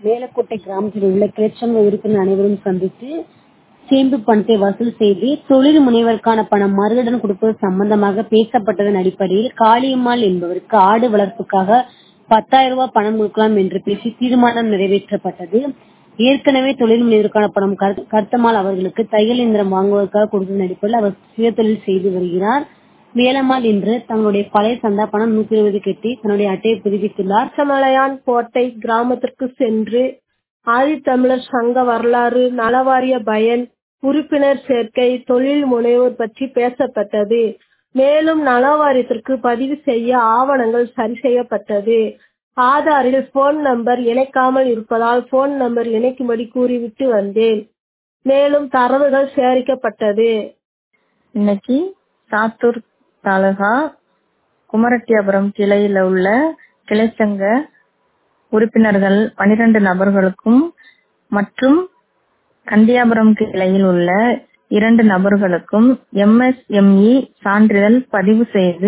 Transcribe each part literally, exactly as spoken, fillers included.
மேலக்கோட்டை கிராமத்தில் உள்ள கிளச்சங்க உறுப்பினர் அனைவரும் சந்தித்து சேமிப்பு பணத்தை வசூல் செய்து தொழில் முனைவருக்கான பணம் மறுவுடன் கொடுப்பது சம்பந்தமாக பேசப்பட்டதன் அடிப்படையில் காளியம்மாள் என்பவருக்கு ஆடு வளர்ப்புக்காக பத்தாயிரம் ரூபாய் பணம் கொடுக்கலாம் என்று பேசி தீர்மானம் நிறைவேற்றப்பட்டது. ஏற்கனவே தொழில் முனைவருக்கான பணம் கருத்தம்மாள் அவர்களுக்கு தையல் இயந்திரம் வாங்குவதற்காக கொடுத்ததன் அடிப்படையில் அவர் சுயதொழில் செய்து வருகிறார். வேலம்மாள் இன்று தங்களுடைய பழைய சந்தா பணம் நூத்தி இருபது கட்டி தன்னுடைய அட்டையை புதுப்பித்துள்ளார். சமலையான் கோட்டை கிராமத்திற்கு சென்று ஆதித்தமிழர் சங்க வரலாறு, நலவாரிய பயன், உறுப்பினர் சேர்க்கை, தொழில் முனைவோர் பற்றி பேசப்பட்டது. மேலும் நலவாரியத்திற்கு பதிவு செய்ய ஆவணங்கள் சரி செய்யப்பட்டது. ஆதாரில் போன் நம்பர் இணைக்காமல் இருப்பதால் போன் நம்பர் இணைக்கும்படி கூறிவிட்டு வந்தேன். மேலும் தரவுகள் சேகரிக்கப்பட்டது. இன்னைக்கு சாத்தூர் தாலுகா குமரட்டியாபுரம் கிளையில உள்ள கிளைச்சங்க உறுப்பினர்கள் பனிரெண்டு நபர்களுக்கும் மற்றும் கண்டியாபுரம் கிளையில் உள்ள இரண்டு நபர்களுக்கும் எம் எஸ் எம் இ சான்றிதழ் பதிவு செய்து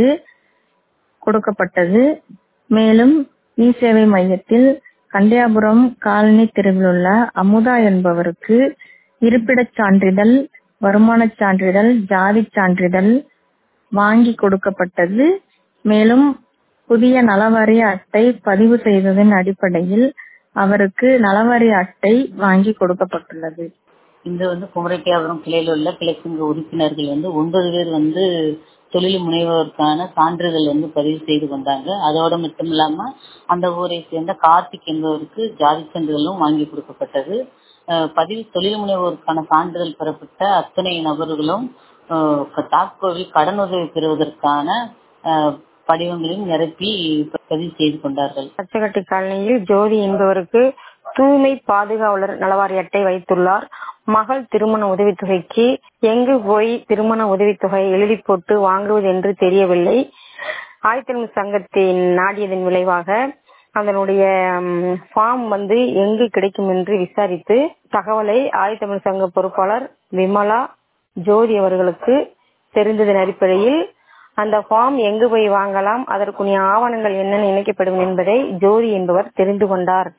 கொடுக்கப்பட்டது. மேலும் இ சேவை மையத்தில் கண்டியாபுரம் காலனி தெருவில் உள்ள அமுதா என்பவருக்கு இருப்பிடச் சான்றிதழ், வருமான சான்றிதழ், ஜாதி சான்றிதழ் வாங்கி கொடுக்கப்பட்டது. மேலும் புதிய நலவாரிய அட்டை பதிவு செய்ததன் அடிப்படையில் அவருக்கு நலவாரிய அட்டை வாங்கி கொடுக்கப்பட்டுள்ளது. இன்று வந்து குமரட்டியாபுரம் கிளையில் உள்ள கிளைச்சங்க உறுப்பினர்கள் வந்து ஒன்பது பேர் வந்து தொழில் முனைவோருக்கான சான்றிதழ் வந்து பதிவு செய்து கொண்டாங்க. அதோட மட்டும் இல்லாம அந்த ஊரை சேர்ந்த கார்த்திக் என்பவருக்கு ஜாதி சான்றிதழும் வாங்கி கொடுக்கப்பட்டது. பதிவு தொழில் முனைவோருக்கான சான்றிதழ் பெறப்பட்ட அத்தனை நபர்களும் தாக்கோவில் கடன் உதவி பெறுவதற்கான படிவங்களையும் நிரப்பி பதிவு செய்து கொண்டார்கள். பச்சைக்கட்டி காலனியில் ஜோதி என்பவருக்கு தூய்மை பாதுகாவலர் நலவாரிய அட்டை வைத்துள்ளார். மகள் திருமண உதவித்தொகைக்கு எங்கு போய் திருமண உதவித்தொகையை எழுதி போட்டு வாங்குவது என்று தெரியவில்லை. ஆதித்தமிழ் சங்கத்தின் நாடியதன் விளைவாக அதனுடைய ஃபார்ம் வந்து எங்கு கிடைக்கும் என்று விசாரித்து தகவலை ஆதித்தமிழ் சங்க பொறுப்பாளர் விமலா ஜோதி அவர்களுக்கு தெரிந்ததன் அடிப்படையில் அந்த ஃபார்ம் எங்கு போய் வாங்கலாம், அதற்குரிய ஆவணங்கள் என்னென்ன இணைக்கப்படும் என்பதை ஜோதி என்பவர் தெரிந்து கொண்டார்.